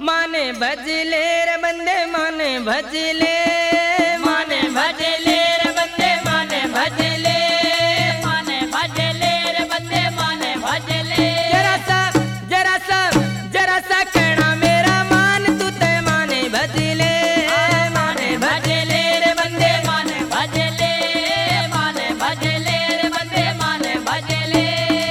माने भजले रे बंदे माने भजले माने भजले रे बंदे माने भजले माने भजले रे बंदे माने भजले जरा सा कहना मेरा मान तू ते माने भजले माने भजले रे बंदे माने भजले माने भजले रे बंदे माने भजले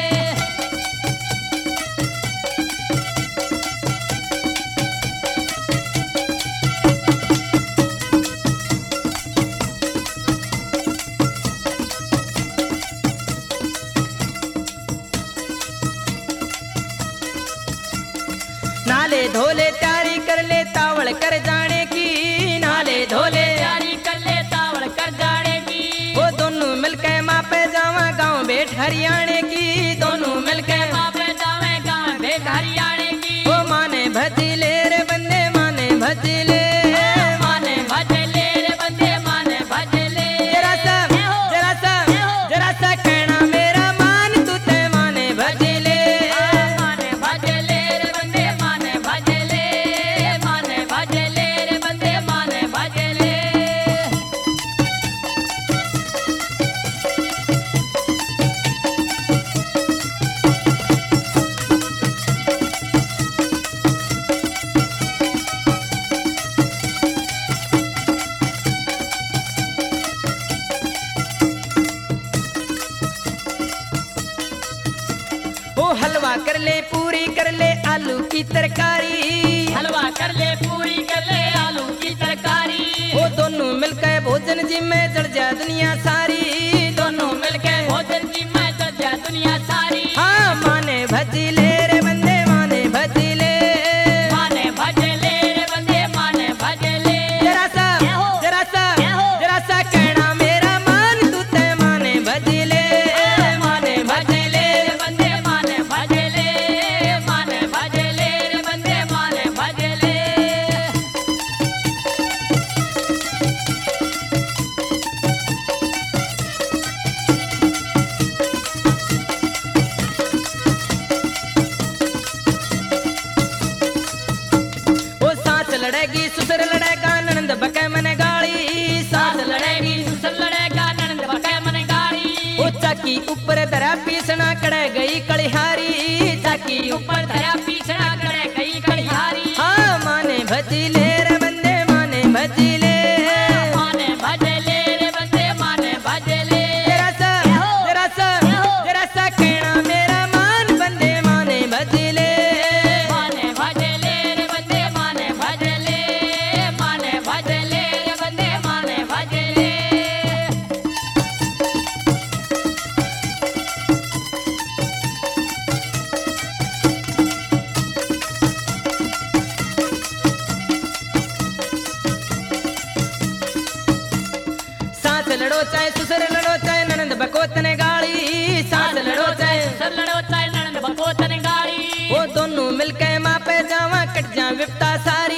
नाले धोले तैयारी कर ले तावड़ कर जाने की नाले धोले तैयारी कर ले तावड़ कर जाने की वो दोनों मिलके मापे जावा गांव बेट हरियाणे की दोनों मिलके मापे जावे गांव बेट हरियाणे की वो माने भजले रे बंदे माने भजले माने भजले रे बंदे माने भजले जरा सा कहना मेरा मान तू ते माने भजले माने भजले रे बंदे माने भजले माने भजले रे बंदे माने भजले वो हलवा कर ले पूरी कर ले आलू की तरकारी हलवा कर ले पूरी कर ले आलू की तरकारी वो दोनों मिलकर भोजन जी में चढ़ जा दुनिया सारी दोनों मिलके भोजन की मैं चल जा दुनिया सारी हाँ माने भजले रे बंदे माने भजले माने भजले रे बंदे माने भजले जरा सा कहना मेरा मान तू ते माने भजले माने भजले रे बंदे माने भजले माने भजले रे बंदे माने भजले वो सांस लड़ेगी सुसर लड़ेगा ननंद बके मन गाड़ी सास लड़ेगी सुसर लड़ेगा ननंद बके मन गाड़ी वो चाकी ऊपर दरा पीसना कड़े गई कलिहारी चाकी ऊपर धरा पीछड़ा करे कई कड़िहारी हाँ माने भजले रे बंदे माने भजले माने भजले रे बंदे माने भजले जरा सा कहना मेरा मान बंदे माने भजले माने भजले रे बंदे माने भजले माने भजले रे बंदे माने भजले सांस लड़ो चाहे सुसर लड़ो चाहे ननंद बकोतने गाड़ी सांस लड़ो चाहे सर लड़ो चाहे ननंद बकोतन गाड़ी वो दोनों मिलके मापे जावा कट जा विपता सारी